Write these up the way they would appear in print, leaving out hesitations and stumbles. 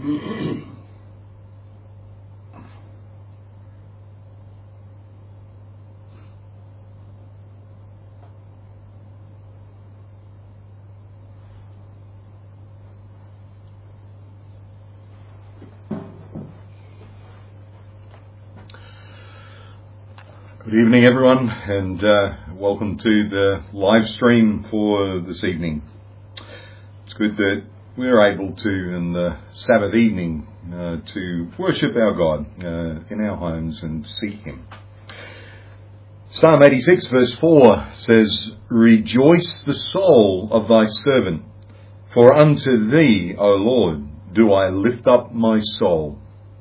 Good evening, everyone, and welcome to the live stream for this evening. It's good that we're able to, in the Sabbath evening, to worship our God in our homes and seek Him. Psalm 86 verse 4 says, "Rejoice the soul of thy servant, for unto thee, O Lord, do I lift up my soul."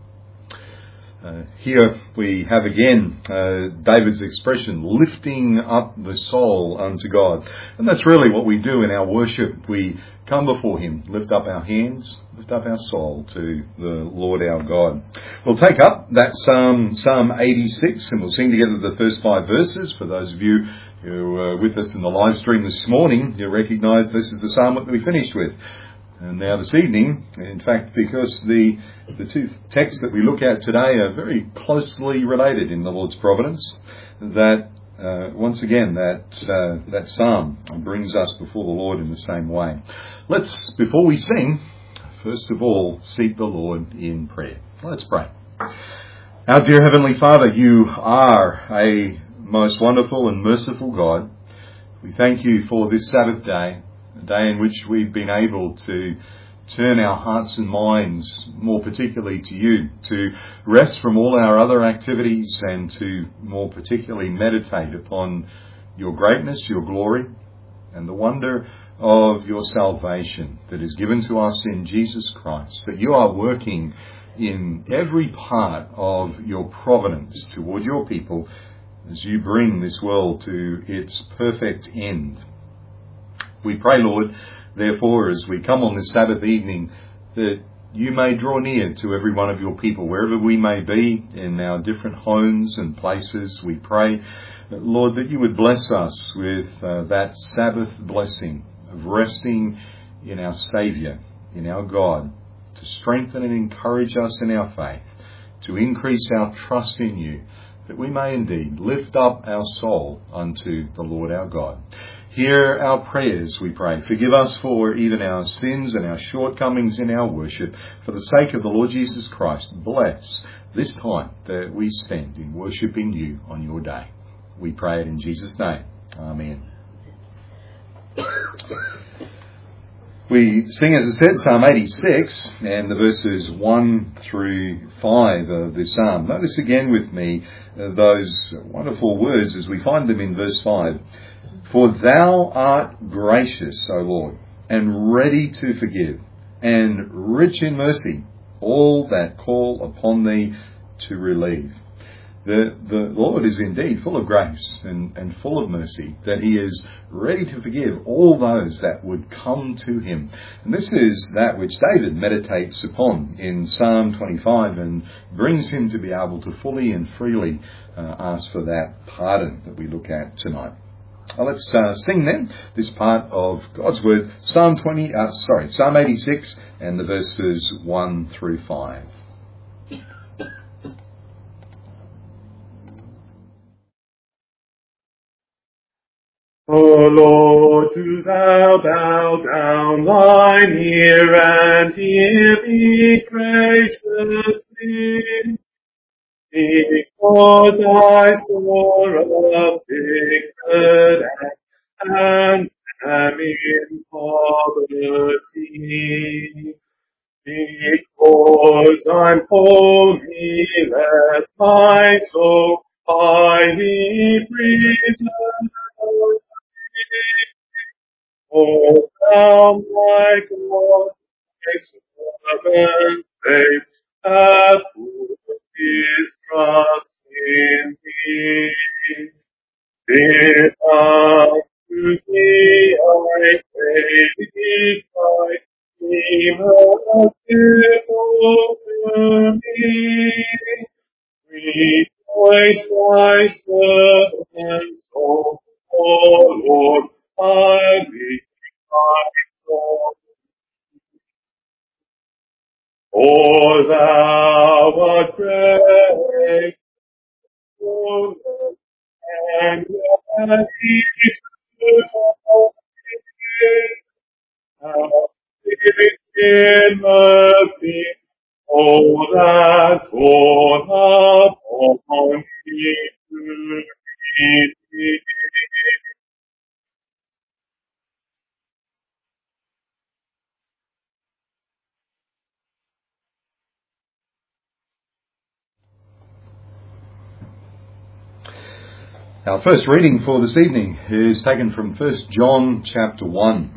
Here we have again David's expression, lifting up the soul unto God. And that's really what we do in our worship. We come before Him, lift up our hands, lift up our soul to the Lord our God. We'll take up that Psalm 86, and we'll sing together the first 5 verses. For those of you who were with us in the live stream this morning, you'll recognise this is the psalm that we finished with. And now this evening, in fact, because the two texts that we look at today are very closely related in the Lord's providence, that once again that psalm brings us before the Lord in the same way. Let's, before we sing, first of all, seek the Lord in prayer. Let's pray. Our dear Heavenly Father, You are a most wonderful and merciful God. We thank You for this Sabbath day, a day in which we've been able to turn our hearts and minds more particularly to You, to rest from all our other activities and to more particularly meditate upon Your greatness, Your glory, and the wonder of Your salvation that is given to us in Jesus Christ, that You are working in every part of Your providence toward Your people as You bring this world to its perfect end. We pray, Lord, therefore, as we come on this Sabbath evening, that You may draw near to every one of Your people, wherever we may be in our different homes and places. We pray, Lord, that You would bless us with that Sabbath blessing of resting in our Saviour, in our God, to strengthen and encourage us in our faith, to increase our trust in You, that we may indeed lift up our soul unto the Lord our God. Hear our prayers, we pray. Forgive us for even our sins and our shortcomings in our worship. For the sake of the Lord Jesus Christ, bless this time that we spend in worshipping You on Your day. We pray it in Jesus' name. Amen. We sing, as I said, Psalm 86 and the verses 1 through 5 of the psalm. Notice again with me those wonderful words as we find them in verse 5. "For Thou art gracious, O Lord, and ready to forgive, and rich in mercy, all that call upon Thee to relieve." The Lord is indeed full of grace and full of mercy, that He is ready to forgive all those that would come to Him. And this is that which David meditates upon in Psalm 25 and brings him to be able to fully and freely ask for that pardon that we look at tonight. Let's sing then this part of God's Word, Psalm 86 and the verses 1 through 5. O Lord, do Thou bow down Thine ear and hear me graciously, because I saw a wicked act and am in poverty. Because I'm holy, let my soul highly preserve. O Thou my God, my servant faith, hath put his trust in Thee. If unto Thee I pray, cry, be merciful to me. Rejoice Thy servant soul, O Lord, I lift my soul. O what great goodness and mercy in mercy, oh, that fall upon me to redeem. Our first reading for this evening is taken from 1 John chapter 1.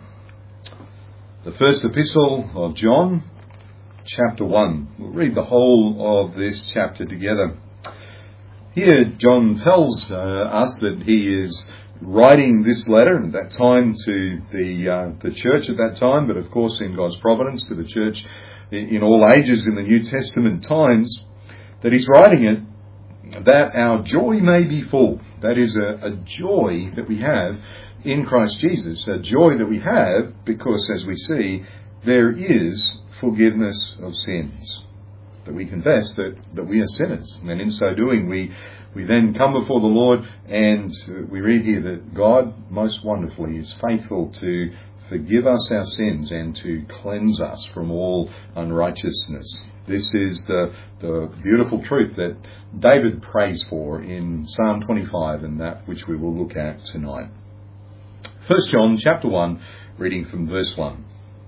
The first epistle of John, chapter 1. We'll read the whole of this chapter together. Here John tells us that he is writing this letter at that time to the church at that time, but of course in God's providence to the church in all ages in the New Testament times, that he's writing it that our joy may be full. That is a joy that we have in Christ Jesus, a joy that we have because, as we see, there is forgiveness of sins. That we confess that we are sinners, and in so doing we then come before the Lord, and we read here that God most wonderfully is faithful to forgive us our sins and to cleanse us from all unrighteousness. This is the beautiful truth that David prays for in Psalm 25, and that which we will look at tonight. 1 John chapter 1, reading from verse 1.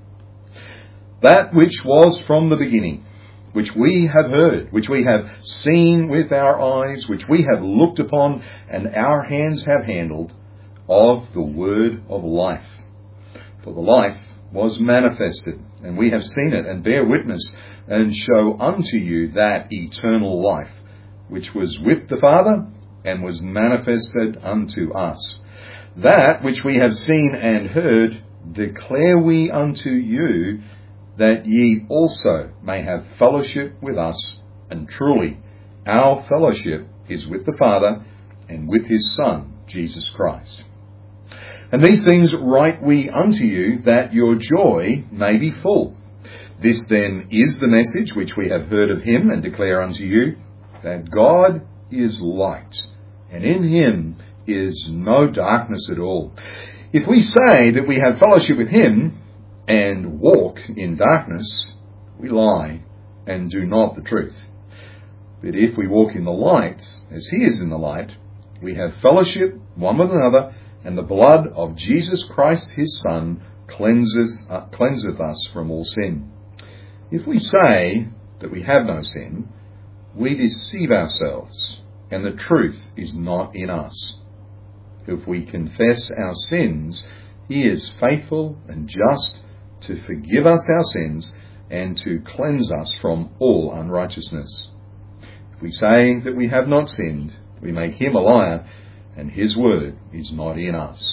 That which was from the beginning, which we have heard, which we have seen with our eyes, which we have looked upon, and our hands have handled, of the word of life. For the life was manifested, and we have seen it, and bear witness, and show unto you that eternal life, which was with the Father, and was manifested unto us. That which we have seen and heard, declare we unto you, that ye also may have fellowship with us. And truly, our fellowship is with the Father, and with his Son, Jesus Christ. And these things write we unto you, that your joy may be full. This then is the message which we have heard of him, and declare unto you, that God is light, and in him is no darkness at all. If we say that we have fellowship with him, and walk in darkness, we lie, and do not the truth. But if we walk in the light, as he is in the light, we have fellowship one with another, and the blood of Jesus Christ his Son cleanseth us from all sin. If we say that we have no sin, we deceive ourselves, and the truth is not in us. If we confess our sins, he is faithful and just to forgive us our sins and to cleanse us from all unrighteousness. If we say that we have not sinned, we make him a liar, and his word is not in us.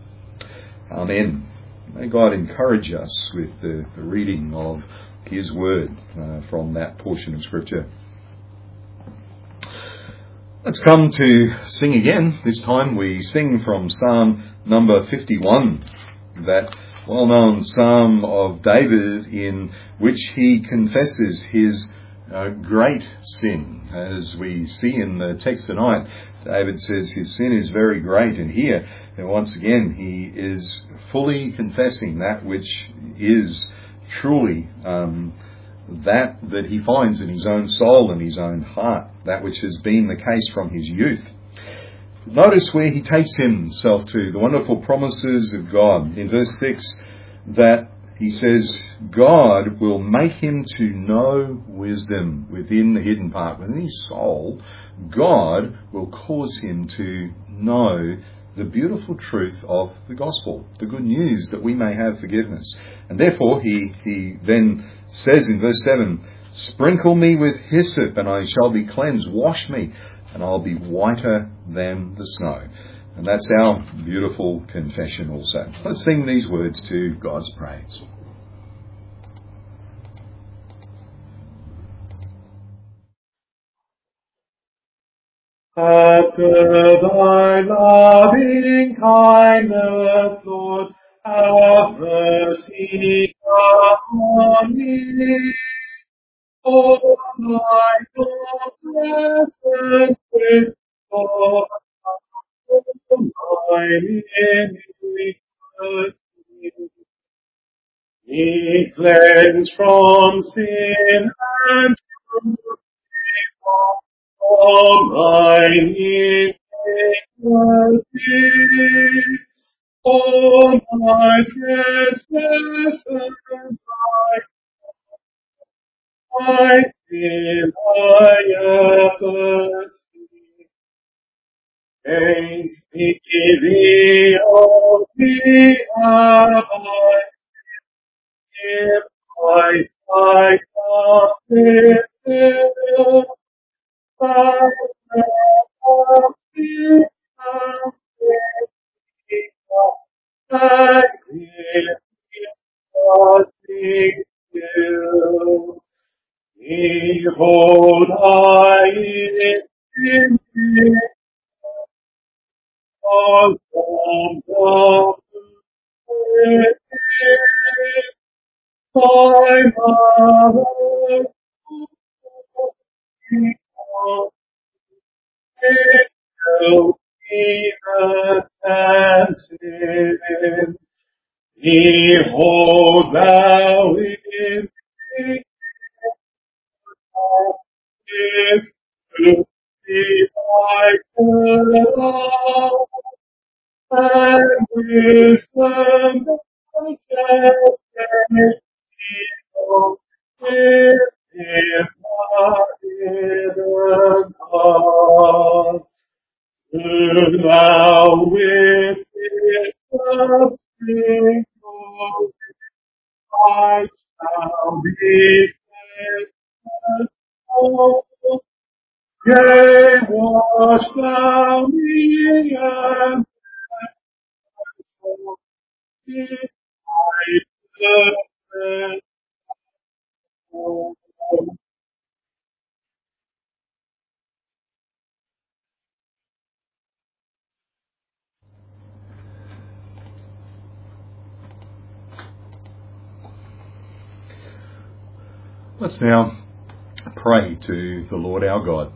Amen. May God encourage us with the reading of his word from that portion of Scripture. Let's come to sing again. This time we sing from Psalm number 51, that well-known Psalm of David in which he confesses his great sin. As we see in the text tonight, David says his sin is very great, and here, once again, he is fully confessing that which is truly that he finds in his own soul and his own heart, that which has been the case from his youth. Notice where he takes himself to, the wonderful promises of God. In verse 6, that he says, God will make him to know wisdom within the hidden part. Within his soul, God will cause him to know the beautiful truth of the gospel, the good news that we may have forgiveness. And therefore, he then says in verse 7, sprinkle me with hyssop, and I shall be cleansed. Wash me, and I'll be whiter than the snow. And that's our beautiful confession also. Let's sing these words to God's praise. After thy loving kindness, Lord, have mercy upon me. Oh, my God, blessed with God, my iniquity. Be cleansed from sin and from thine iniquity. All my transgressions I sin I thirsty. Thanks be thee, O thee have I give I confess thy I give behold, I in thee awesome God, thy mother, to be sin. Behold, thou in thee is to be thy love and wisdom shall evil is not hidden God. Do thou with wisdom speak, I shall be faithful. Yea, wash thou me and be my perfect. Let's now pray to the Lord our God.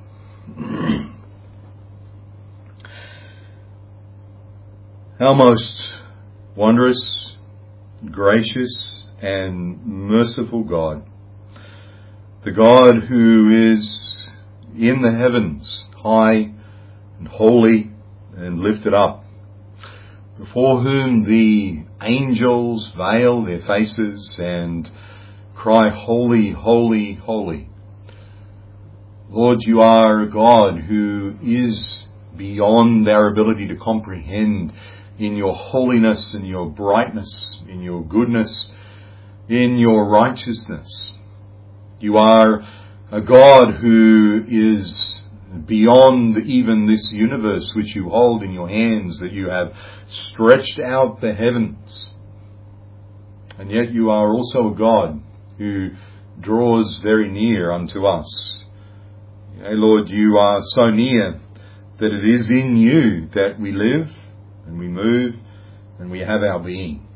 Our most wondrous, gracious and merciful God, the God who is in the heavens, high and holy and lifted up, before whom the angels veil their faces and cry, holy, holy, holy. Lord, you are a God who is beyond our ability to comprehend in your holiness, in your brightness, in your goodness, in your righteousness. You are a God who is beyond even this universe which you hold in your hands, that you have stretched out the heavens. And yet you are also a God who draws very near unto us. Yea, Lord, you are so near that it is in you that we live and we move and we have our being.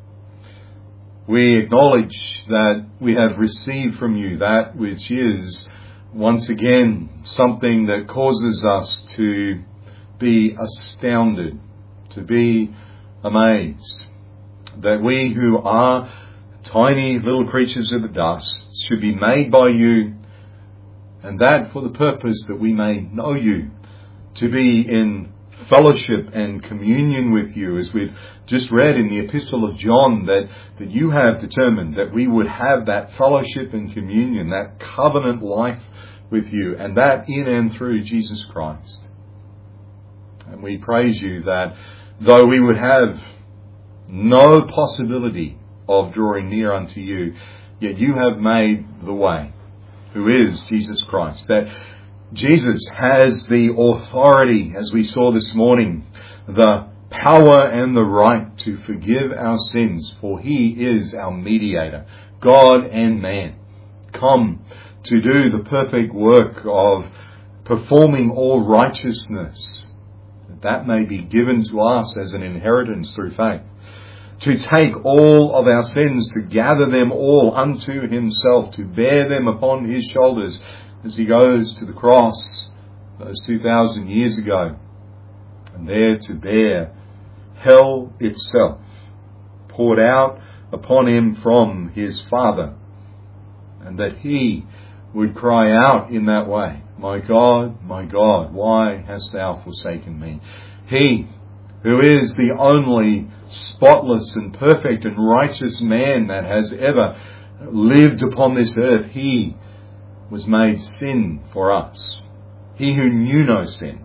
We acknowledge that we have received from you that which is once again something that causes us to be astounded, to be amazed, that we who are tiny little creatures of the dust should be made by you, and that for the purpose that we may know you, to be in fellowship and communion with you, as we've just read in the Epistle of John, that you have determined that we would have that fellowship and communion, that covenant life with you, and that in and through Jesus Christ. And we praise you that though we would have no possibility of drawing near unto you, yet you have made the way, who is Jesus Christ. That Jesus has the authority, as we saw this morning, the power and the right to forgive our sins, for he is our mediator, God and man, come to do the perfect work of performing all righteousness, that may be given to us as an inheritance through faith. to take all of our sins, to gather them all unto himself, to bear them upon his shoulders as he goes to the cross those 2,000 years ago, and there to bear hell itself, poured out upon him from his Father, and that he would cry out in that way, my God, why hast thou forsaken me? He who is the only spotless and perfect and righteous man that has ever lived upon this earth, he was made sin for us. He who knew no sin,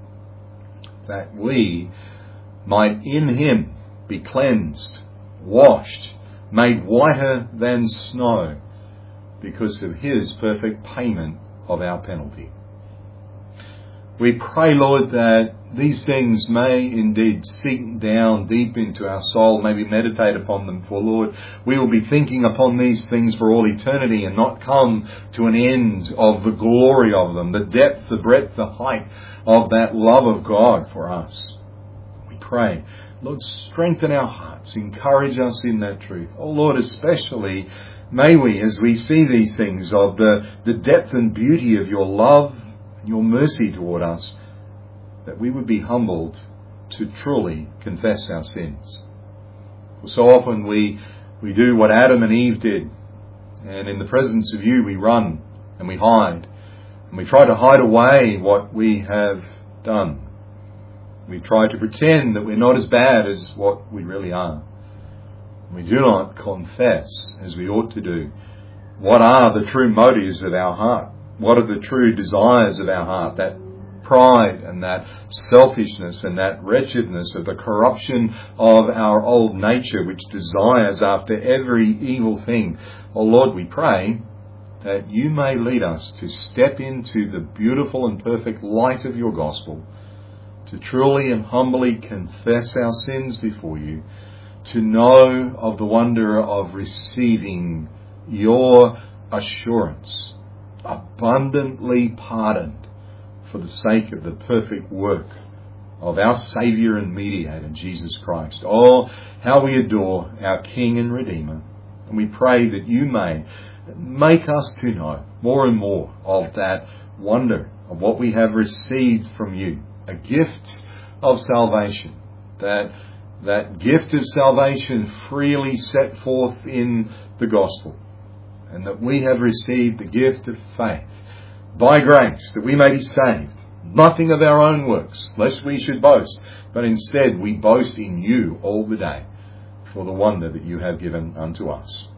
that we might in him be cleansed, washed, made whiter than snow, because of his perfect payment of our penalty. We pray, Lord, that these things may indeed sink down deep into our soul, maybe meditate upon them, for Lord, we will be thinking upon these things for all eternity and not come to an end of the glory of them, the depth, the breadth, the height of that love of God for us. We pray, Lord, strengthen our hearts, encourage us in that truth. Oh Lord, especially may we, as we see these things of the depth and beauty of your love, your mercy toward us, that we would be humbled to truly confess our sins. For so often we do what Adam and Eve did, and in the presence of you we run and we hide, and we try to hide away what we have done. We try to pretend that we're not as bad as what we really are. We do not confess, as we ought to do, what are the true motives of our heart. What are the true desires of our heart? That pride and that selfishness and that wretchedness of the corruption of our old nature, which desires after every evil thing. Oh Lord, we pray that you may lead us to step into the beautiful and perfect light of your gospel, to truly and humbly confess our sins before you, to know of the wonder of receiving your assurance, abundantly pardoned for the sake of the perfect work of our Saviour and Mediator, Jesus Christ. Oh, how we adore our King and Redeemer. And we pray that you may make us to know more and more of that wonder of what we have received from you, a gift of salvation, that gift of salvation freely set forth in the gospel, and that we have received the gift of faith by grace, that we may be saved, nothing of our own works, lest we should boast, but instead we boast in you all the day for the wonder that you have given unto us.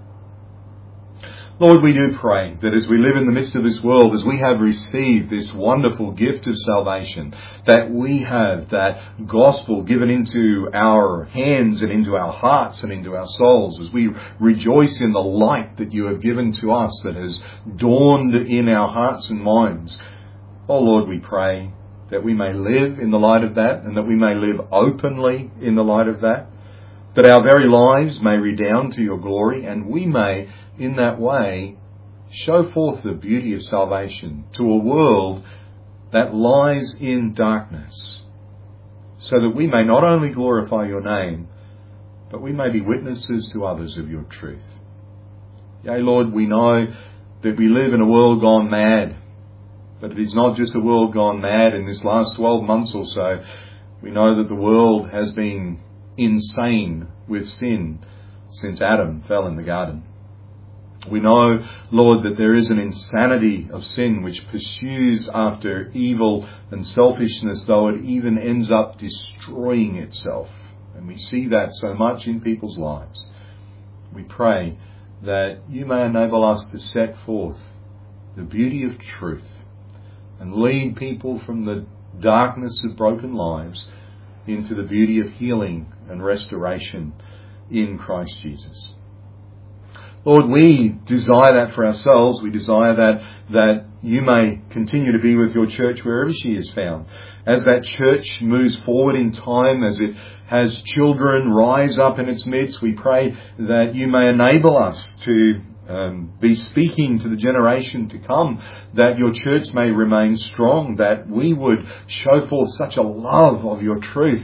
Lord, we do pray that as we live in the midst of this world, as we have received this wonderful gift of salvation, that we have that gospel given into our hands and into our hearts and into our souls, as we rejoice in the light that you have given to us that has dawned in our hearts and minds. Oh Lord, we pray that we may live in the light of that, and that we may live openly in the light of that, that our very lives may redound to your glory, and we may in that way show forth the beauty of salvation to a world that lies in darkness, so that we may not only glorify your name, but we may be witnesses to others of your truth. Yea, Lord, we know that we live in a world gone mad, but it is not just a world gone mad in this last 12 months or so. We know that the world has been insane with sin since Adam fell in the garden. We know, Lord, that there is an insanity of sin which pursues after evil and selfishness, though it even ends up destroying itself. And we see that so much in people's lives. We pray that you may enable us to set forth the beauty of truth and lead people from the darkness of broken lives into the beauty of healing and restoration in Christ Jesus. Lord, we desire that for ourselves. We desire that you may continue to be with your church wherever she is found. As that church moves forward in time, as it has children rise up in its midst, we pray that you may enable us to be speaking to the generation to come, that your church may remain strong, that we would show forth such a love of your truth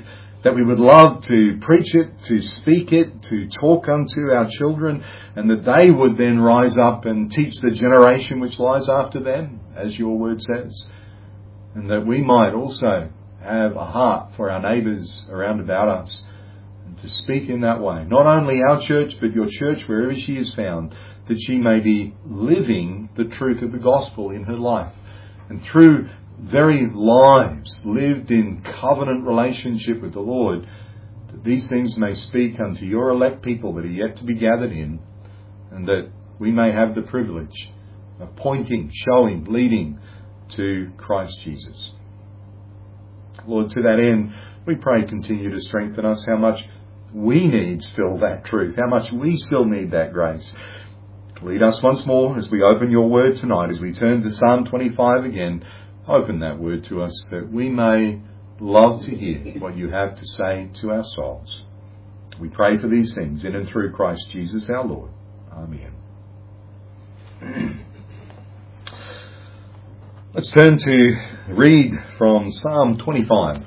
that we would love to preach it, to speak it, to talk unto our children, and that they would then rise up and teach the generation which lies after them, as your word says. And that we might also have a heart for our neighbours around about us, and to speak in that way. Not only our church, but your church, wherever she is found, that she may be living the truth of the gospel in her life. And through very lives lived in covenant relationship with the Lord, that these things may speak unto your elect people that are yet to be gathered in, and that we may have the privilege of pointing, showing, leading to Christ Jesus. Lord, to that end, we pray continue to strengthen us, how much we need still that truth, how much we still need that grace. Lead us once more as we open your word tonight, as we turn to Psalm 25 again. Open that word to us that we may love to hear what you have to say to our souls. We pray for these things in and through Christ Jesus our Lord. Amen. Let's turn to read from Psalm 25.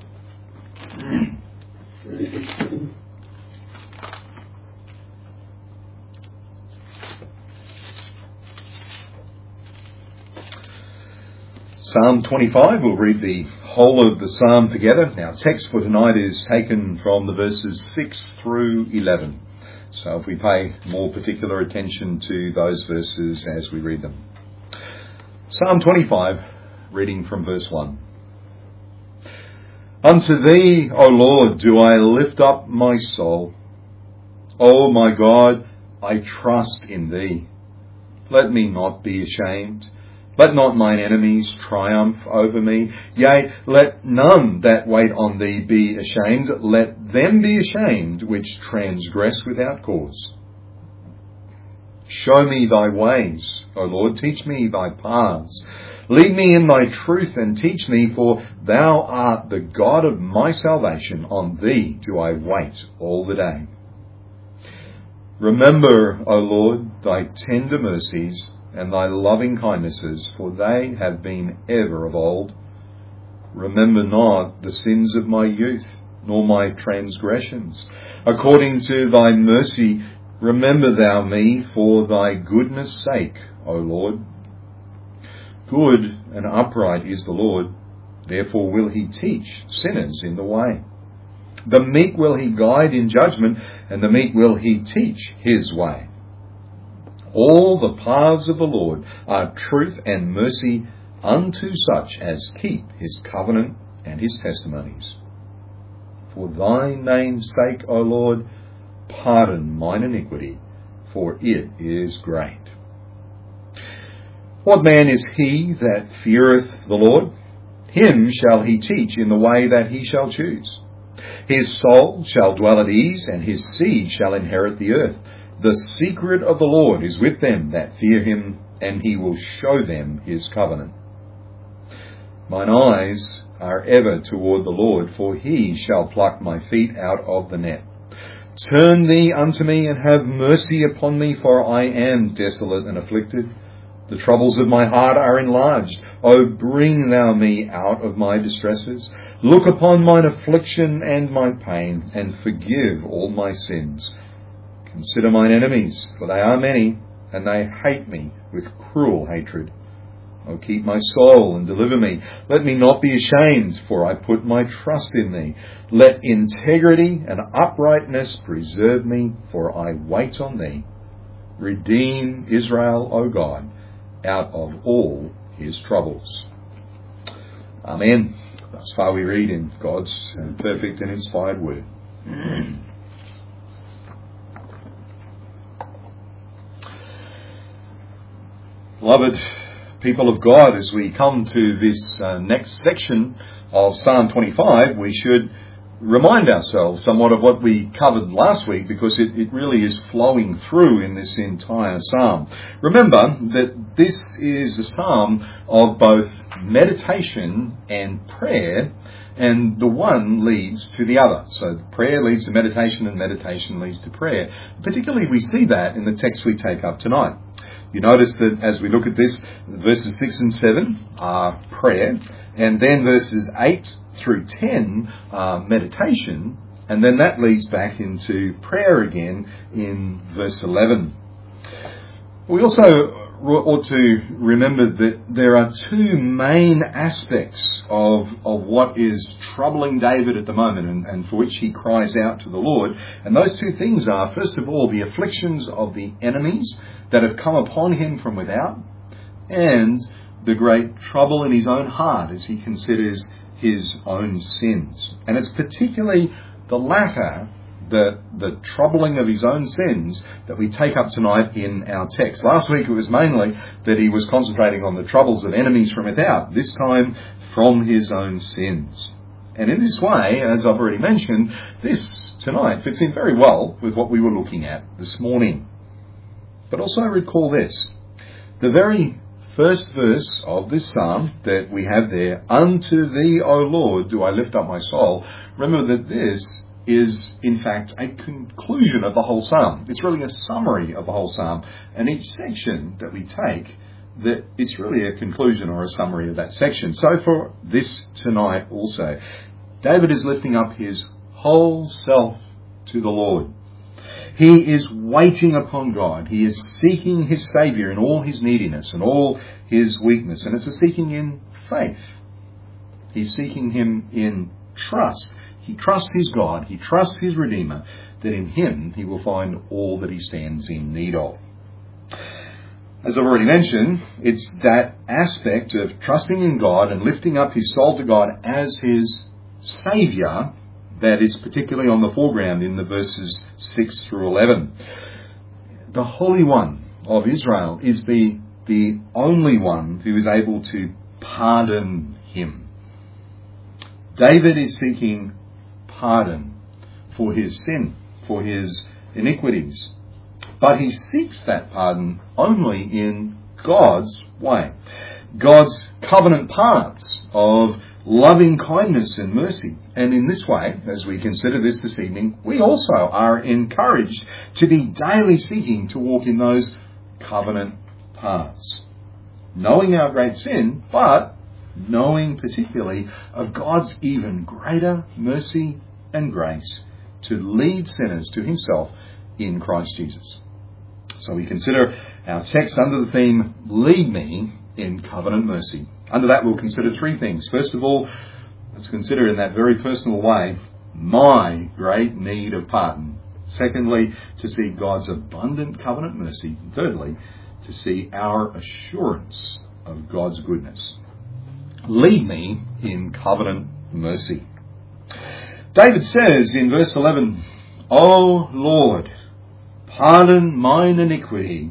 Psalm 25, we'll read the whole of the psalm together. Our text for tonight is taken from the verses 6 through 11. So if we pay more particular attention to those verses as we read them. Psalm 25, reading from verse 1. Unto thee, O Lord, do I lift up my soul. O my God, I trust in thee. Let me not be ashamed. Let not mine enemies triumph over me. Yea, let none that wait on thee be ashamed. Let them be ashamed which transgress without cause. Show me thy ways, O Lord. Teach me thy paths. Lead me in thy truth and teach me, for thou art the God of my salvation. On thee do I wait all the day. Remember, O Lord, thy tender mercies and thy loving kindnesses, for they have been ever of old. Remember not the sins of my youth, nor my transgressions. According to thy mercy, remember thou me for thy goodness' sake, O Lord. Good and upright is the Lord, therefore will he teach sinners in the way. The meek will he guide in judgment, and the meek will he teach his way. All the paths of the Lord are truth and mercy unto such as keep his covenant and his testimonies. For thy name's sake, O Lord, pardon mine iniquity, for it is great. What man is he that feareth the Lord? Him shall he teach in the way that he shall choose. His soul shall dwell at ease, and his seed shall inherit the earth. The secret of the Lord is with them that fear him, and he will show them his covenant. Mine eyes are ever toward the Lord, for he shall pluck my feet out of the net. Turn thee unto me, and have mercy upon me, for I am desolate and afflicted. The troubles of my heart are enlarged. O bring thou me out of my distresses. Look upon mine affliction and my pain, and forgive all my sins. Consider mine enemies, for they are many, and they hate me with cruel hatred. O keep my soul and deliver me. Let me not be ashamed, for I put my trust in thee. Let integrity and uprightness preserve me, for I wait on thee. Redeem Israel, O God, out of all his troubles. Amen. Thus far we read in God's perfect and inspired word. Beloved people of God, as we come to this next section of Psalm 25, we should remind ourselves somewhat of what we covered last week, because it really is flowing through in this entire psalm. Remember that this is a psalm of both meditation and prayer, and the one leads to the other. So prayer leads to meditation, and meditation leads to prayer. Particularly we see that in the text we take up tonight. You notice that as we look at this, verses 6 and 7 are prayer, and then verses 8 through 10 meditation, and then that leads back into prayer again in verse 11. We also ought to remember that there are two main aspects of what is troubling David at the moment and for which he cries out to the Lord. And those two things are, first of all, the afflictions of the enemies that have come upon him from without, and the great trouble in his own heart as he considers his own sins. And it's particularly the latter, the troubling of his own sins, that we take up tonight in our text. Last week it was mainly that he was concentrating on the troubles of enemies from without, this time from his own sins. And in this way, as I've already mentioned, this tonight fits in very well with what we were looking at this morning. But also recall this, the very first verse of this psalm that we have there, "Unto thee, O Lord, do I lift up my soul." Remember that this is, in fact, a conclusion of the whole psalm. It's really a summary of the whole psalm. And each section that we take, that it's really a conclusion or a summary of that section. So for this tonight also, David is lifting up his whole self to the Lord. He is waiting upon God. He is seeking his Saviour in all his neediness and all his weakness. And it's a seeking in faith. He's seeking him in trust. He trusts his God. He trusts his Redeemer, that in him he will find all that he stands in need of. As I've already mentioned, it's that aspect of trusting in God and lifting up his soul to God as his Saviour that is particularly on the foreground in the verses 6 through 11. The Holy One of Israel is the only one who is able to pardon him. David is seeking pardon for his sin, for his iniquities. But he seeks that pardon only in God's way. God's covenant paths of loving kindness and mercy. And in this way, as we consider this evening, we also are encouraged to be daily seeking to walk in those covenant paths. Knowing our great sin, but knowing particularly of God's even greater mercy and grace to lead sinners to himself in Christ Jesus. So we consider our text under the theme, "Lead me in covenant mercy." Under that we'll consider three things. First of all, let's consider in that very personal way my great need of pardon. Secondly, to see God's abundant covenant mercy. And thirdly, to see our assurance of God's goodness. Lead me in covenant mercy. David says in verse 11, "O Lord, pardon mine iniquity,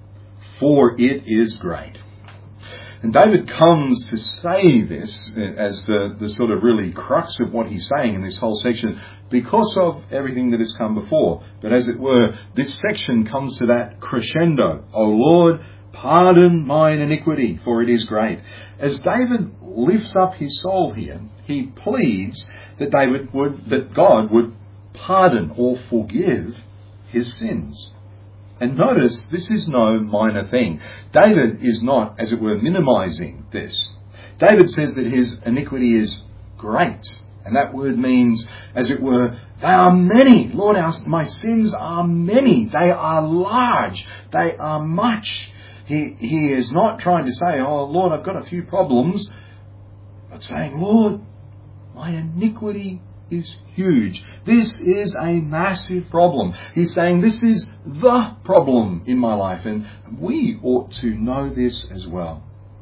for it is great." And David comes to say this as the sort of really crux of what he's saying in this whole section because of everything that has come before. But as it were, this section comes to that crescendo. "O Lord, pardon mine iniquity, for it is great." As David lifts up his soul here, he pleads that God would pardon or forgive his sins. And notice, this is no minor thing. David is not, as it were, minimizing this. David says that his iniquity is great. And that word means, as it were, they are many. Lord, my sins are many. They are large. They are much. He is not trying to say, "Oh, Lord, I've got a few problems," but saying, "Lord, my iniquity is huge. This is a massive problem." He's saying this is the problem in my life, and we ought to know this as well.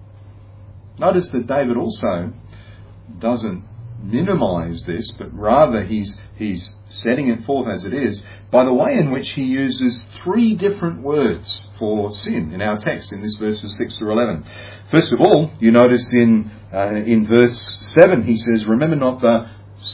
Notice that David also doesn't minimize this, but rather he's setting it forth as it is by the way in which he uses three different words for sin in our text in this verses 6 through 11. First of all, you notice in verse 7 he says, "Remember not the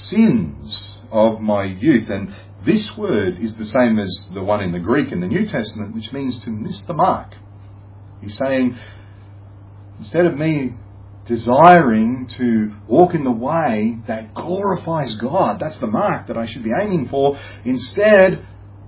sins of my youth." And this word is the same as the one in the Greek in the New Testament, which means to miss the mark. He's saying, instead of me desiring to walk in the way that glorifies God, that's the mark that I should be aiming for, instead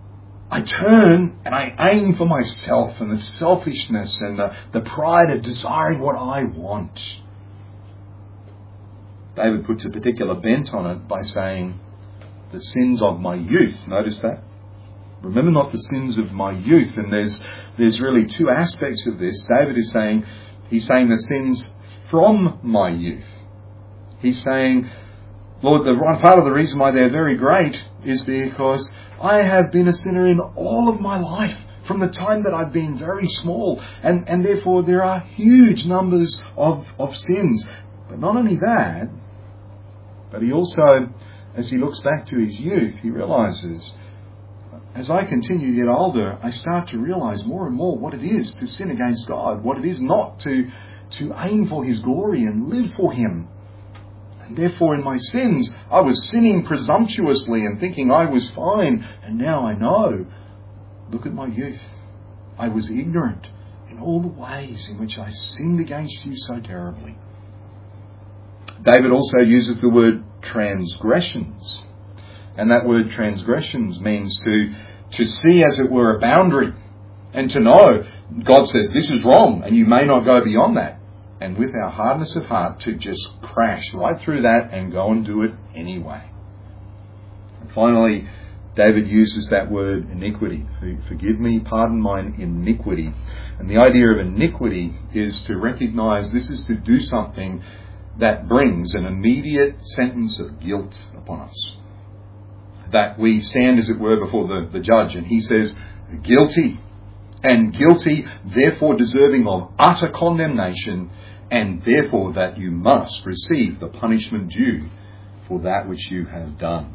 I turn and I aim for myself and the selfishness and the pride of desiring what I want. David puts a particular bent on it by saying, the sins of my youth. Notice that? Remember not the sins of my youth. And there's really two aspects of this. David is saying, he's saying the sins from my youth. He's saying, Lord, part of the reason why they're very great is because I have been a sinner in all of my life, from the time that I've been very small. And therefore there are huge numbers of sins. But not only that, but he also, as he looks back to his youth, he realises, as I continue to get older, I start to realise more and more what it is to sin against God, what it is not to aim for His glory and live for Him. And therefore in my sins, I was sinning presumptuously and thinking I was fine. And now I know, look at my youth. I was ignorant in all the ways in which I sinned against you so terribly. David also uses the word transgressions. And that word transgressions means to see, as it were, a boundary. And to know, God says, this is wrong, and you may not go beyond that. And with our hardness of heart, to just crash right through that and go and do it anyway. And finally, David uses that word iniquity. Forgive me, pardon mine iniquity. And the idea of iniquity is to recognise this is to do something that brings an immediate sentence of guilt upon us. That we stand, as it were, before the judge, and he says, guilty, and guilty, therefore deserving of utter condemnation, and therefore that you must receive the punishment due for that which you have done.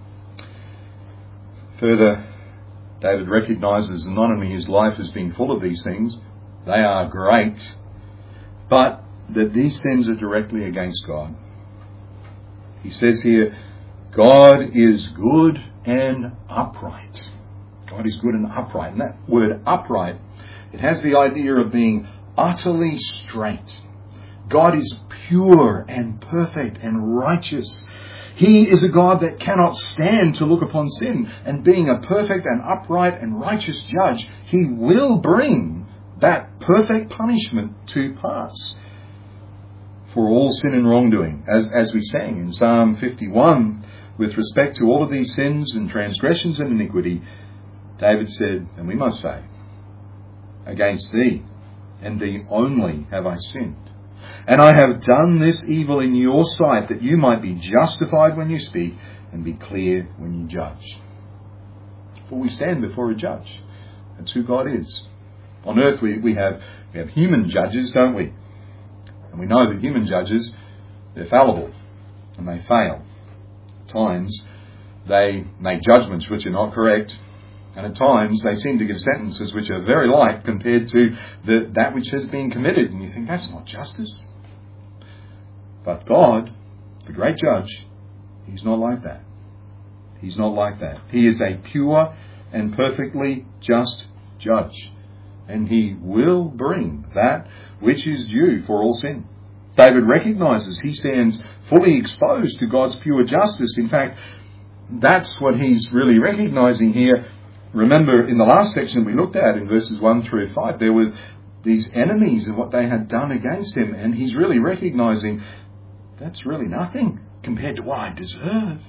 Further, David recognises that not only his life has been full of these things, they are great, but that these sins are directly against God. He says here, God is good and upright. God is good and upright. And that word upright, it has the idea of being utterly straight. God is pure and perfect and righteous. He is a God that cannot stand to look upon sin. And being a perfect and upright and righteous judge, He will bring that perfect punishment to pass for all sin and wrongdoing. As we sang in Psalm 51, with respect to all of these sins and transgressions and iniquity, David said, and we must say, against thee, and thee only have I sinned. And I have done this evil in your sight, that you might be justified when you speak, and be clear when you judge. For we stand before a judge. That's who God is. On earth we have human judges, don't we? And we know that human judges, they're fallible, and they fail. At times, they make judgments which are not correct, and at times they seem to give sentences which are very light compared to that which has been committed. And you think, that's not justice. But God, the great judge, He's not like that. He's not like that. He is a pure and perfectly just judge. And He will bring that which is due for all sin. David recognises he stands fully exposed to God's pure justice. In fact, that's what he's really recognising here. Remember, in the last section we looked at, in verses 1 through 5, there were these enemies and what they had done against him. And he's really recognising that's really nothing compared to what I deserve.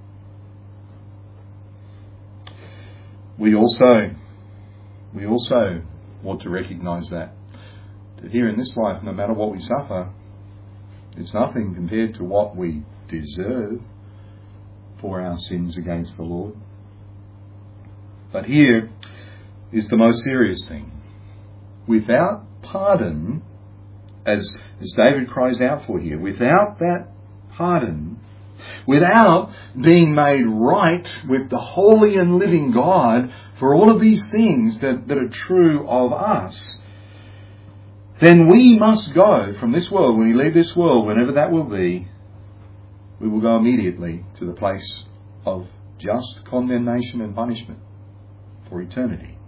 We also want to recognise that here in this life, no matter what we suffer, it's nothing compared to what we deserve for our sins against the Lord. But here is the most serious thing. Without pardon, as David cries out for here, without that pardon, without being made right with the holy and living God for all of these things that are true of us, then we must go from this world. When we leave this world, whenever that will be, we will go immediately to the place of just condemnation and punishment for eternity.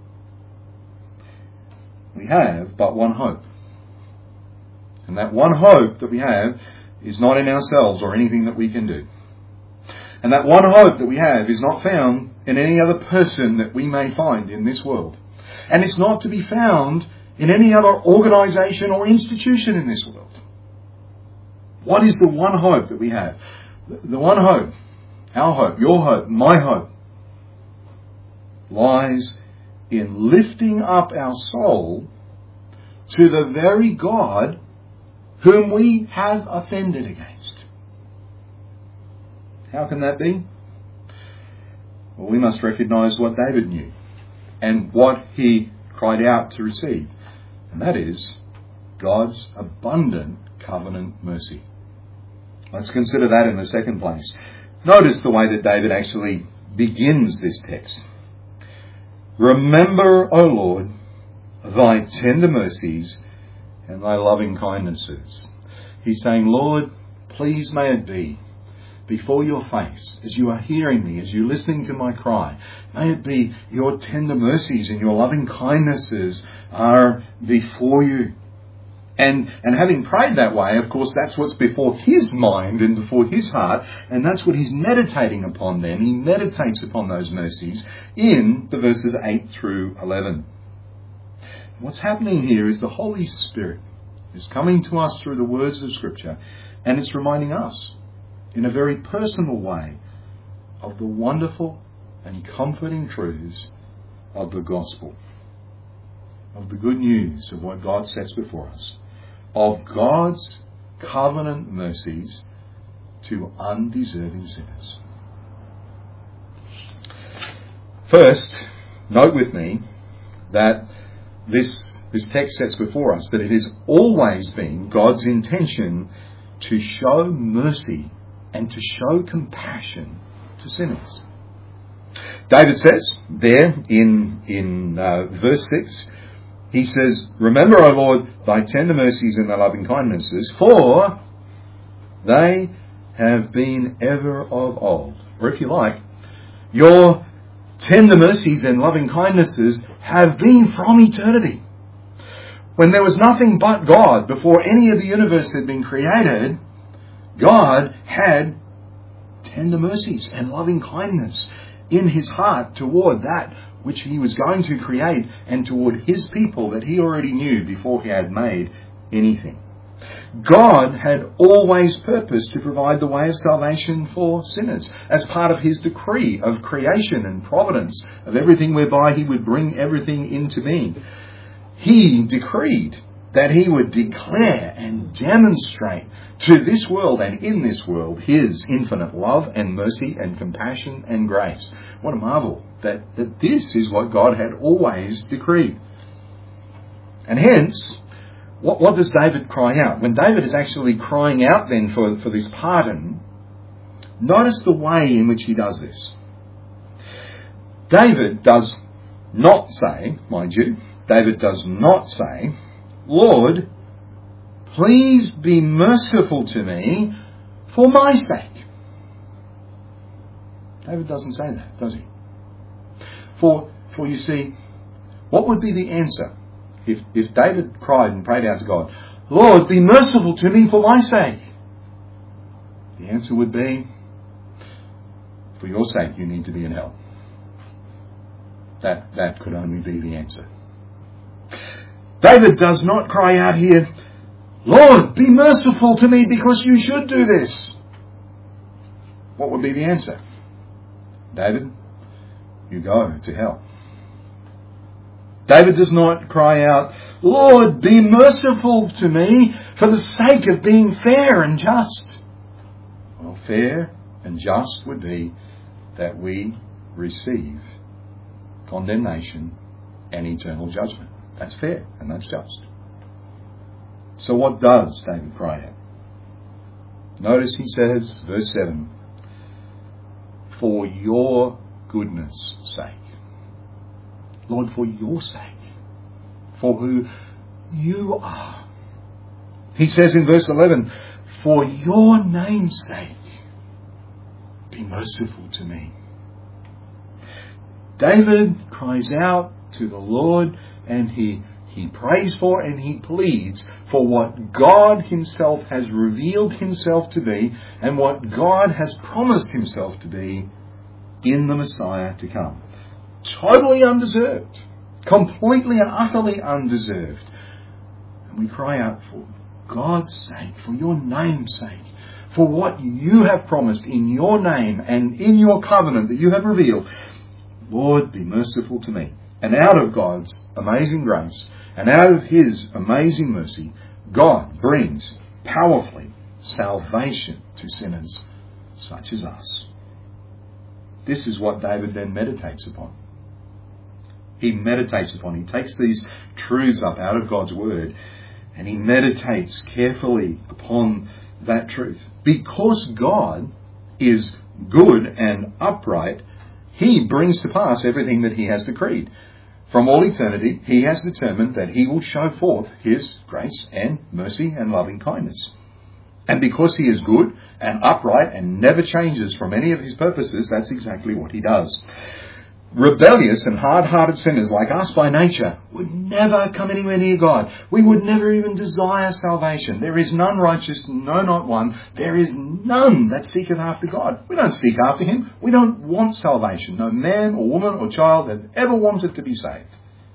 We have but one hope. And that one hope that we have is not in ourselves or anything that we can do. And that one hope that we have is not found in any other person that we may find in this world. And it's not to be found in any other organisation or institution in this world. What is the one hope that we have? The one hope, our hope, your hope, my hope, lies in lifting up our soul to the very God whom we have offended against. How can that be? Well, we must recognise what David knew and what he cried out to receive. And that is God's abundant covenant mercy. Let's consider that in the second place. Notice the way that David actually begins this text. Remember, O Lord, thy tender mercies and thy loving kindnesses. He's saying, Lord, please may it be before your face, as you are hearing me, as you're listening to my cry, may it be your tender mercies and your loving kindnesses are before you. And having prayed that way, of course, that's what's before his mind and before his heart, and that's what he's meditating upon then. He meditates upon those mercies in the verses 8 through 11. What's happening here is the Holy Spirit is coming to us through the words of Scripture, and it's reminding us in a very personal way of the wonderful and comforting truths of the gospel, of the good news of what God sets before us, of God's covenant mercies to undeserving sinners. First, note with me that this text sets before us that it has always been God's intention to show mercy and to show compassion to sinners. David says there in verse 6, he says, Remember, O Lord, thy tender mercies and thy loving kindnesses, for they have been ever of old. Or if you like, your tender mercies and loving kindnesses have been from eternity. When there was nothing but God, before any of the universe had been created, God had tender mercies and loving kindness in his heart toward that which he was going to create and toward his people that he already knew before he had made anything. God had always purposed to provide the way of salvation for sinners as part of his decree of creation and providence of everything whereby he would bring everything into being. He decreed that he would declare and demonstrate to this world and in this world his infinite love and mercy and compassion and grace. What a marvel that this is what God had always decreed. And hence, what does David cry out? When David is actually crying out then for this pardon, notice the way in which he does this. David does not say, mind you, David does not say, Lord, please be merciful to me for my sake. David doesn't say that, does he? For you see, what would be the answer if David cried and prayed out to God, Lord, be merciful to me for my sake? The answer would be, for your sake you need to be in hell. That could only be the answer. David does not cry out here, Lord, be merciful to me because you should do this. What would be the answer? David, you go to hell. David does not cry out, Lord, be merciful to me for the sake of being fair and just. Well, fair and just would be that we receive condemnation and eternal judgment. That's fair and that's just. So what does David cry out? Notice he says, verse 7, for your goodness' sake. Lord, for your sake. For who you are. He says in verse 11, for your name's sake, be merciful to me. David cries out to the Lord and he prays for and he pleads for what God himself has revealed himself to be and what God has promised himself to be in the Messiah to come. Totally undeserved. Completely and utterly undeserved. And we cry out for God's sake, for your name's sake, for what you have promised in your name and in your covenant that you have revealed, Lord, be merciful to me. And out of God's amazing grace and out of His amazing mercy, God brings powerfully salvation to sinners such as us. This is what David then meditates upon. He takes these truths up out of God's Word and he meditates carefully upon that truth. Because God is good and upright, He brings to pass everything that He has decreed. From all eternity, He has determined that He will show forth His grace and mercy and loving kindness. And because He is good and upright and never changes from any of His purposes, that's exactly what He does. Rebellious and hard-hearted sinners like us by nature would never come anywhere near God. We would never even desire salvation. There is none righteous, no, not one. There is none that seeketh after God. We don't seek after Him. We don't want salvation. No man or woman or child have ever wanted to be saved.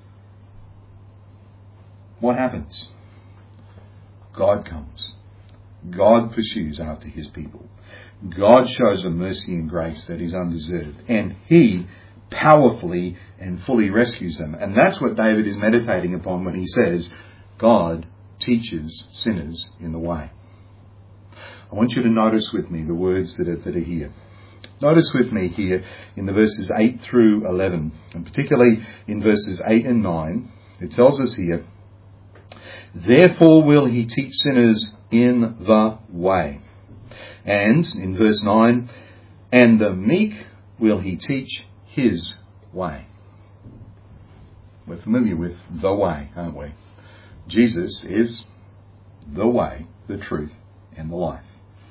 What happens? God comes. God pursues after His people. God shows a mercy and grace that is undeserved. And He powerfully and fully rescues them. And that's what David is meditating upon when he says, God teaches sinners in the way. I want you to notice with me the words that are here. Notice with me here in the verses 8 through 11, and particularly in verses 8 and 9, it tells us here, therefore will He teach sinners in the way. And in verse 9, and the meek will He teach His way. We're familiar with the way, aren't we? Jesus is the way, the truth, and the life.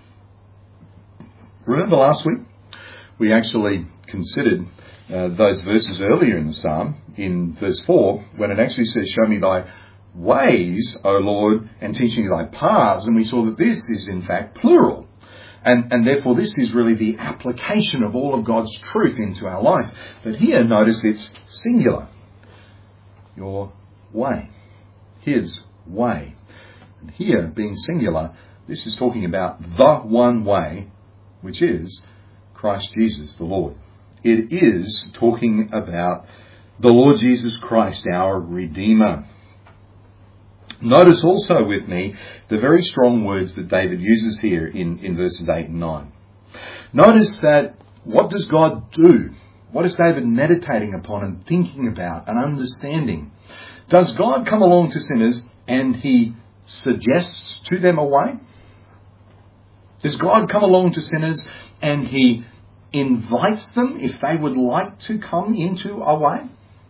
Remember last week, we actually considered those verses earlier in the Psalm, in verse 4, when it actually says, show me thy ways, O Lord, and teach me thy paths. And we saw that this is in fact plural. And therefore this is really the application of all of God's truth into our life. But here, notice it's singular. Your way. His way. And here, being singular, this is talking about the one way, which is Christ Jesus the Lord. It is talking about the Lord Jesus Christ, our Redeemer. Notice also with me the very strong words that David uses here in verses 8 and 9. Notice that what does God do? What is David meditating upon and thinking about and understanding? Does God come along to sinners and He suggests to them a way? Does God come along to sinners and He invites them if they would like to come into a way?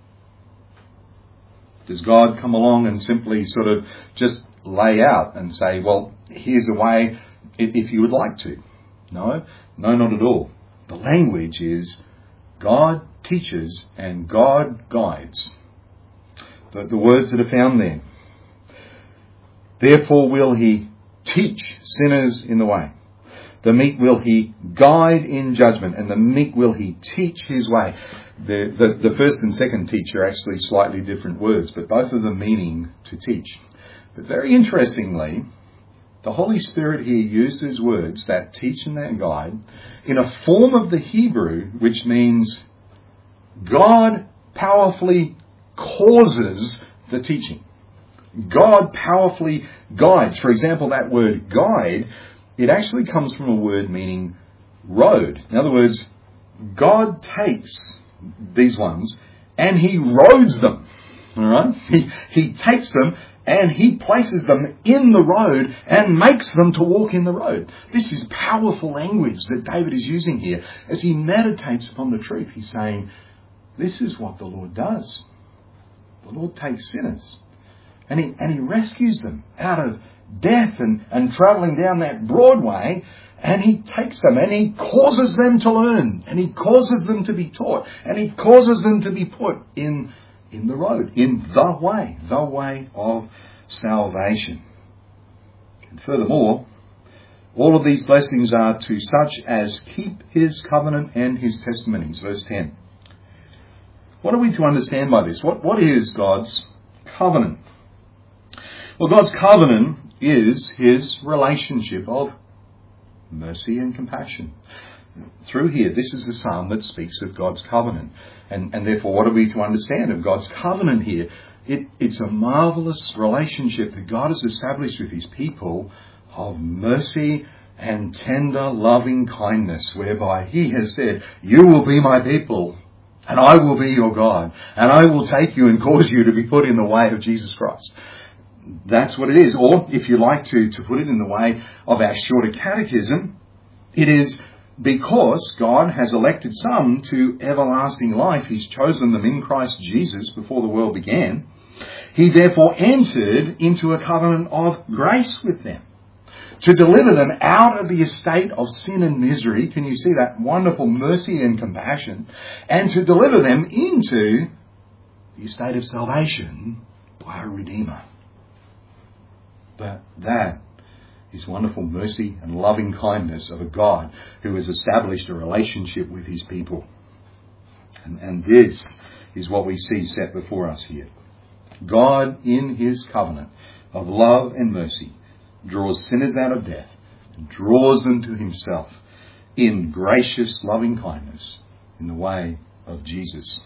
Does God come along and simply sort of just lay out and say, well, here's a way if you would like to? No, not at all. The language is God teaches and God guides. The words that are found there. Therefore will He teach sinners in the way. The meek will He guide in judgment, and the meek will He teach His way. The first and second teach are actually slightly different words, but both of them meaning to teach. But very interestingly, the Holy Spirit here uses words that teach and that guide in a form of the Hebrew which means God powerfully causes the teaching. God powerfully guides. For example, that word guide, it actually comes from a word meaning road. In other words, God takes these ones and He roads them. All right? He takes them and He places them in the road and makes them to walk in the road. This is powerful language that David is using here as he meditates upon the truth. He's saying, this is what the Lord does. The Lord takes sinners and He rescues them out of death and travelling down that broad way, and He takes them and He causes them to learn, and He causes them to be taught, and He causes them to be put in the road, in the way of salvation. And furthermore, all of these blessings are to such as keep His covenant and His testimonies. Verse 10. What are we to understand by this? What is God's covenant? Well, God's covenant is his relationship of mercy and compassion. Through here, this is the psalm that speaks of God's covenant. And therefore, what are we to understand of God's covenant here? It's a marvellous relationship that God has established with his people of mercy and tender, loving kindness, whereby he has said, you will be my people, and I will be your God, and I will take you and cause you to be put in the way of Jesus Christ. That's what it is. Or, if you like to put it in the way of our shorter catechism, it is because God has elected some to everlasting life. He's chosen them in Christ Jesus before the world began. He therefore entered into a covenant of grace with them to deliver them out of the estate of sin and misery. Can you see that wonderful mercy and compassion? And to deliver them into the estate of salvation by a Redeemer. But that is wonderful mercy and loving kindness of a God who has established a relationship with his people. And this is what we see set before us here. God, in his covenant of love and mercy, draws sinners out of death and draws them to himself in gracious loving kindness in the way of Jesus.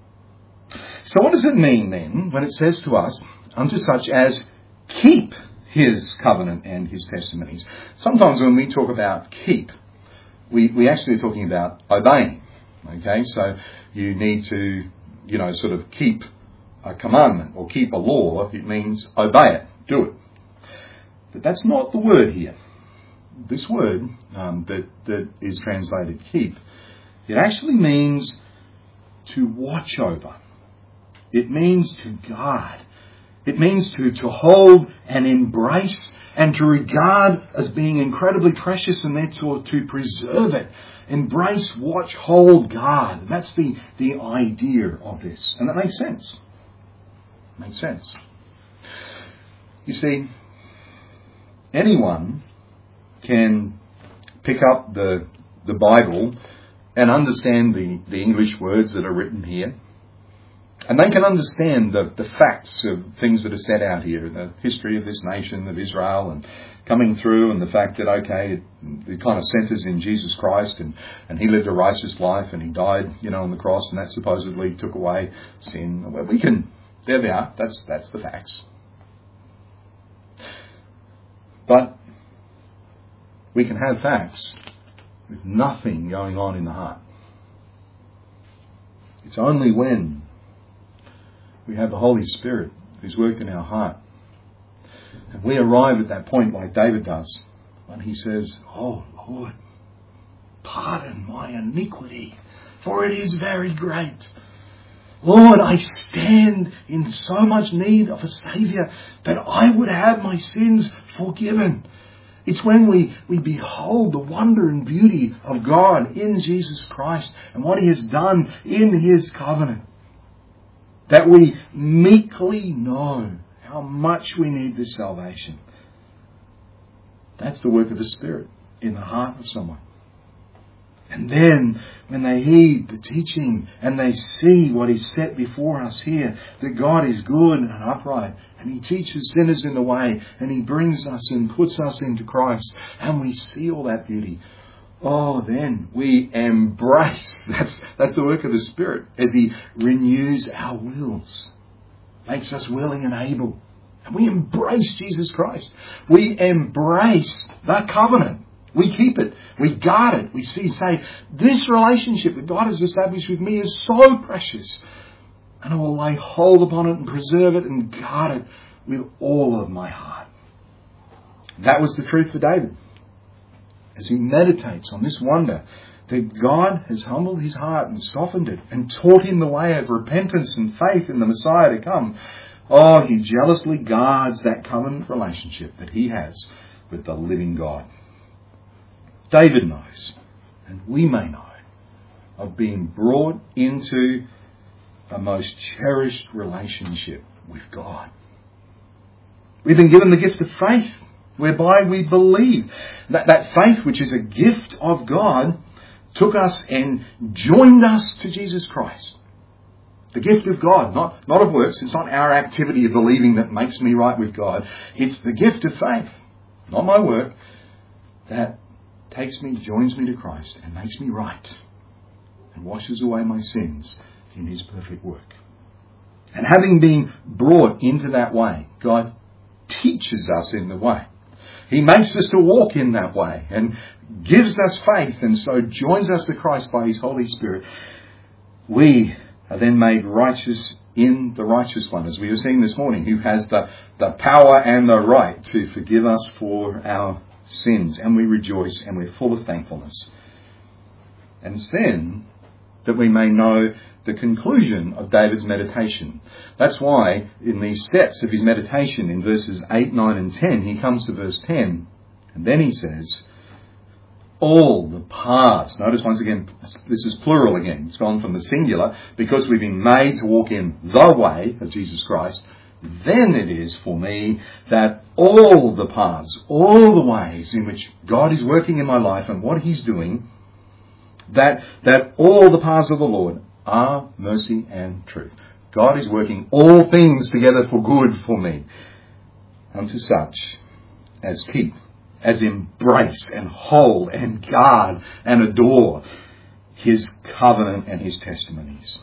So what does it mean then when it says to us, unto such as keep his covenant and his testimonies? Sometimes when we talk about keep, we actually are talking about obeying. Okay, so you need to, sort of keep a commandment or keep a law. It means obey it, do it. But that's not the word here. This word that is translated keep, it actually means to watch over. It means to guard. It means to hold and embrace and to regard as being incredibly precious, and therefore to preserve it. Embrace, watch, hold, guard. That's the idea of this. And that makes sense. Makes sense. You see, anyone can pick up the Bible and understand the English words that are written here. And they can understand the facts of things that are set out here, the history of this nation of Israel and coming through, and the fact that, it kind of centres in Jesus Christ, and he lived a righteous life and he died, on the cross, and that supposedly took away sin. There they are, that's the facts. But we can have facts with nothing going on in the heart. It's only when we have the Holy Spirit who's worked in our heart, and we arrive at that point like David does, when he says, "Oh Lord, pardon my iniquity, for it is very great. Lord, I stand in so much need of a Saviour that I would have my sins forgiven." It's when we behold the wonder and beauty of God in Jesus Christ and what he has done in his covenant, that we meekly know how much we need this salvation. That's the work of the Spirit in the heart of someone. And then, when they heed the teaching and they see what is set before us here, that God is good and upright, and he teaches sinners in the way, and he brings us and puts us into Christ, and we see all that beauty, then we embrace. That's the work of the Spirit as he renews our wills, makes us willing and able. And we embrace Jesus Christ. We embrace the covenant. We keep it. We guard it. We say, this relationship that God has established with me is so precious, and I will lay hold upon it and preserve it and guard it with all of my heart. That was the truth for David. As he meditates on this wonder that God has humbled his heart and softened it and taught him the way of repentance and faith in the Messiah to come, he jealously guards that covenant relationship that he has with the living God. David knows, and we may know, of being brought into a most cherished relationship with God. We've been given the gift of faith, whereby we believe. That faith, which is a gift of God, took us and joined us to Jesus Christ. The gift of God, not of works. It's not our activity of believing that makes me right with God. It's the gift of faith, not my work, that takes me, joins me to Christ and makes me right and washes away my sins in His perfect work. And having been brought into that way, God teaches us in the way. He makes us to walk in that way and gives us faith, and so joins us to Christ by His Holy Spirit. We are then made righteous in the righteous one, as we were seeing this morning, who has the power and the right to forgive us for our sins. And we rejoice and we're full of thankfulness. And it's then that we may know the conclusion of David's meditation. That's why in these steps of his meditation in verses 8, 9 and 10, he comes to verse 10 and then he says, all the paths. Notice once again, this is plural again. It's gone from the singular. Because we've been made to walk in the way of Jesus Christ, then it is for me that all the paths, all the ways in which God is working in my life and what He's doing, that all the paths of the Lord are mercy and truth. God is working all things together for good for me, unto such as keep, as embrace and hold and guard and adore His covenant and His testimonies.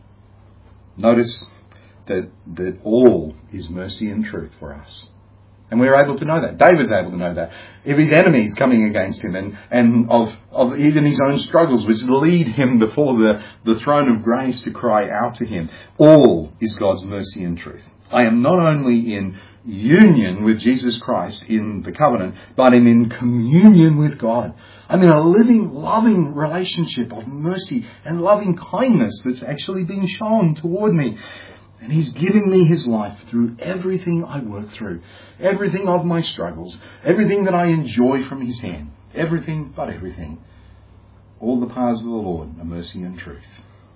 Notice that all is mercy and truth for us. And we're able to know that. David's able to know that. If his enemies coming against him and of even his own struggles which lead him before the throne of grace to cry out to Him, all is God's mercy and truth. I am not only in union with Jesus Christ in the covenant, but I'm in communion with God. I'm in a living, loving relationship of mercy and loving kindness that's actually being shown toward me. And He's giving me His life through everything I work through, everything of my struggles, everything that I enjoy from His hand, everything but everything. All the paths of the Lord are mercy and truth.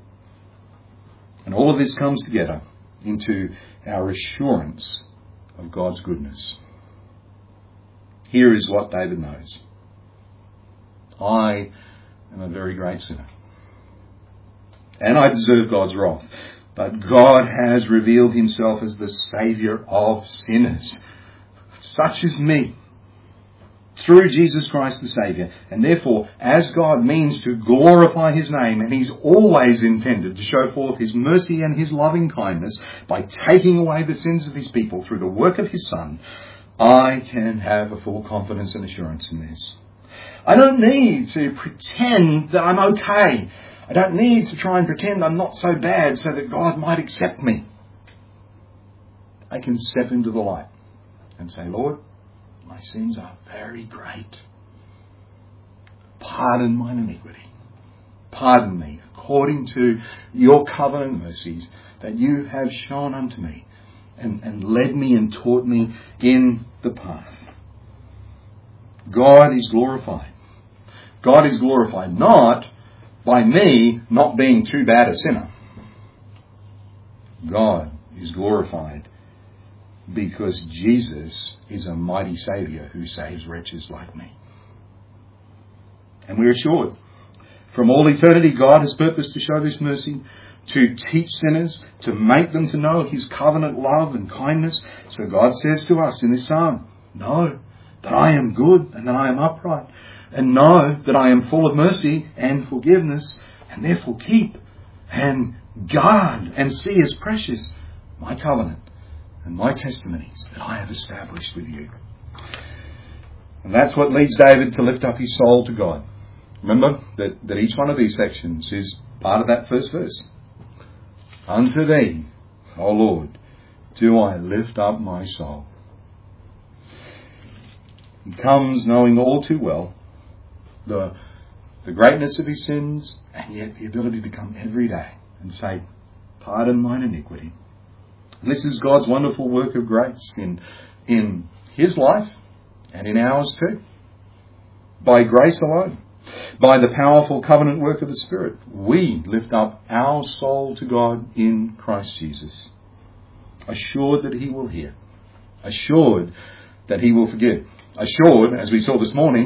And all of this comes together into our assurance of God's goodness. Here is what David knows. I am a very great sinner, and I deserve God's wrath. But God has revealed Himself as the Saviour of sinners, such as me, through Jesus Christ the Saviour. And therefore, as God means to glorify His name, and He's always intended to show forth His mercy and His loving kindness by taking away the sins of His people through the work of His Son, I can have a full confidence and assurance in this. I don't need to pretend that I'm okay. I don't need to try and pretend I'm not so bad so that God might accept me. I can step into the light and say, Lord, my sins are very great. Pardon mine iniquity. Pardon me according to your covenant mercies that you have shown unto me and led me and taught me in the path. God is glorified. God is glorified not by me not being too bad a sinner. God is glorified because Jesus is a mighty Saviour who saves wretches like me. And we're assured from all eternity God has purposed to show this mercy, to teach sinners, to make them to know His covenant love and kindness. So God says to us in this psalm, know that I am good and that I am upright, and know that I am full of mercy and forgiveness, and therefore keep and guard and see as precious my covenant and my testimonies that I have established with you. And that's what leads David to lift up his soul to God. Remember that each one of these sections is part of that first verse. Unto Thee, O Lord, do I lift up my soul. He comes knowing all too well the greatness of his sins, and yet the ability to come every day and say, pardon mine iniquity. And this is God's wonderful work of grace in His life and in ours too. By grace alone, by the powerful covenant work of the Spirit, we lift up our soul to God in Christ Jesus, assured that He will hear, assured that He will forgive, assured, as we saw this morning,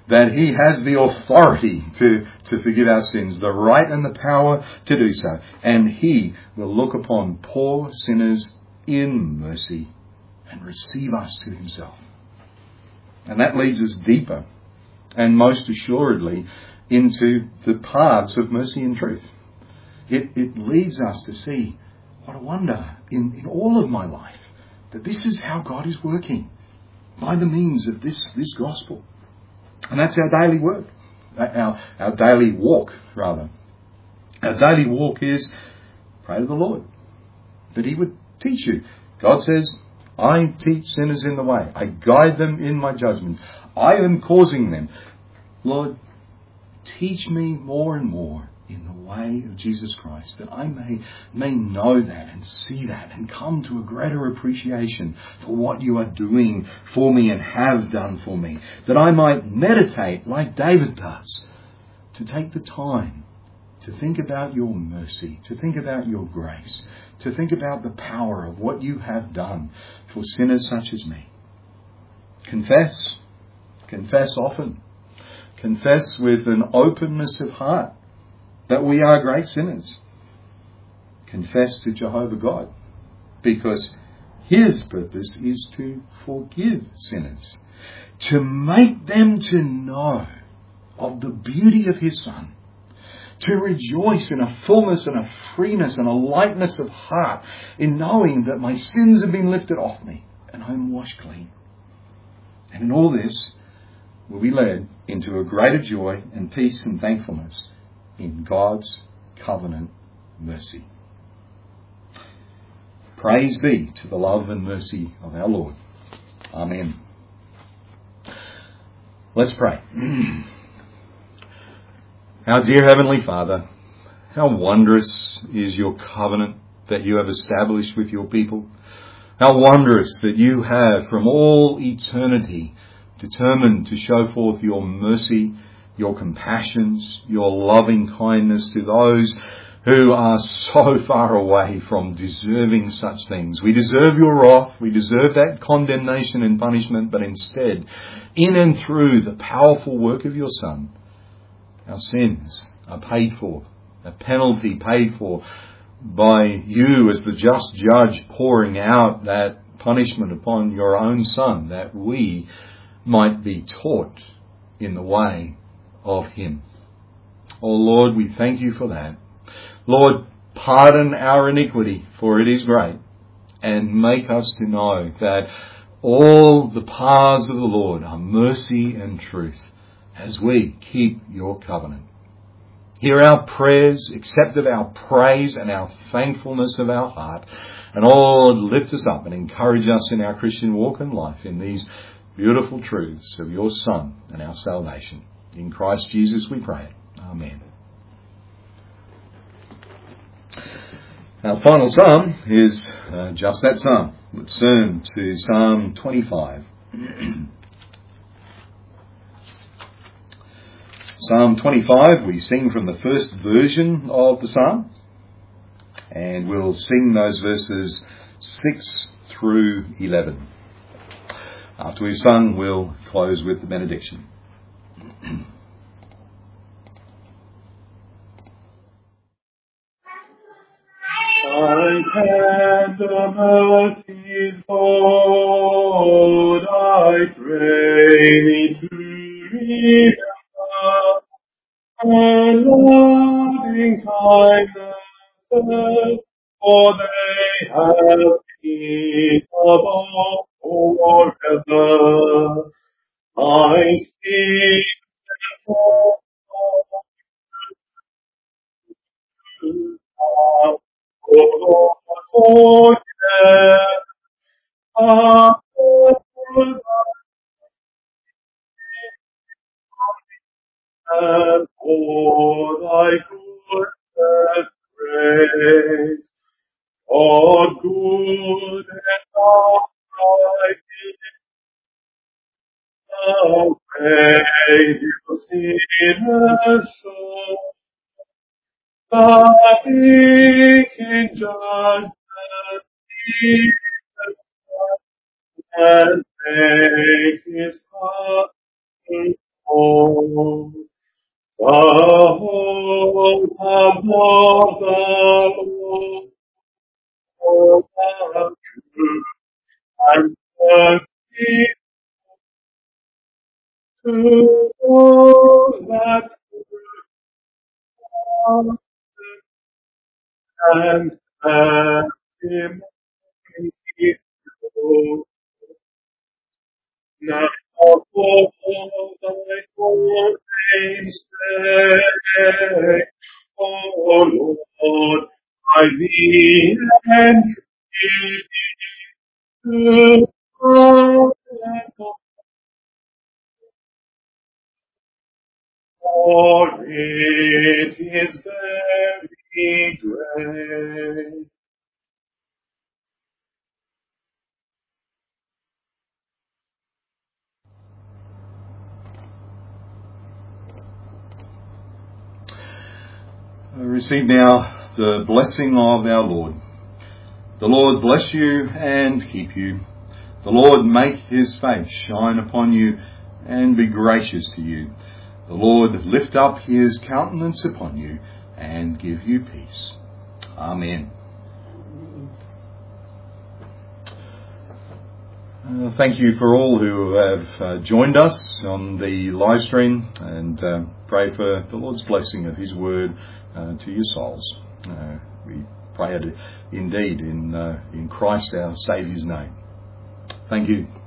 that He has the authority to forgive our sins, the right and the power to do so. And He will look upon poor sinners in mercy and receive us to Himself. And that leads us deeper and most assuredly into the paths of mercy and truth. It leads us to see, what a wonder in all of my life, that this is how God is working by the means of this gospel. And that's our daily work, our daily walk, rather. Our daily walk is pray to the Lord that He would teach you. God says, I teach sinners in the way. I guide them in my judgment. I am causing them. Lord, teach me more and more in the way of Jesus Christ, that I may know that and see that and come to a greater appreciation for what you are doing for me and have done for me. That I might meditate like David does, to take the time to think about your mercy, to think about your grace, to think about the power of what you have done for sinners such as me. Confess. Confess often. Confess with an openness of heart that we are great sinners. Confess to Jehovah God, because His purpose is to forgive sinners, to make them to know of the beauty of His Son, to rejoice in a fullness and a freeness and a lightness of heart in knowing that my sins have been lifted off me and I'm washed clean. And in all this, will be led into a greater joy and peace and thankfulness in God's covenant mercy. Praise be to the love and mercy of our Lord. Amen. Let's pray. Our dear Heavenly Father, how wondrous is your covenant that you have established with your people. How wondrous that you have from all eternity determined to show forth your mercy, your compassions, your loving kindness to those who are so far away from deserving such things. We deserve your wrath, we deserve that condemnation and punishment, but instead, in and through the powerful work of your Son, our sins are paid for, a penalty paid for by you as the just judge, pouring out that punishment upon your own Son, that we might be taught in the way of Him. Oh Lord, we thank you for that. Lord, pardon our iniquity, for it is great, and make us to know that all the paths of the Lord are mercy and truth as we keep your covenant. Hear our prayers, accept of our praise and our thankfulness of our heart, and Lord, lift us up and encourage us in our Christian walk and life in these beautiful truths of your Son and our salvation. In Christ Jesus we pray. Amen. Our final psalm is just that psalm. Let's turn to Psalm 25. Psalm 25, we sing from the first version of the psalm, and we'll sing those verses 6 through 11. After we've sung, we'll close with the benediction. I can the mercies, Lord, I pray thee to remember, and loving kindness, for they have been above forever. I speak for forget and for thy goodness great. For good and upright away you sinners so, that making judgment and make his path Lord. The whole of the Lord, all the truth and mercy to all that love and him now for thy holy name's sake, O Lord, I thee entreat to God, for it is very great. Receive now the blessing of our Lord. The Lord bless you and keep you. The Lord make his face shine upon you and be gracious to you. The Lord lift up his countenance upon you and give you peace. Amen. Thank you for all who have joined us on the live stream, and pray for the Lord's blessing of his word to your souls. We pray it indeed in Christ our Saviour's name. Thank you.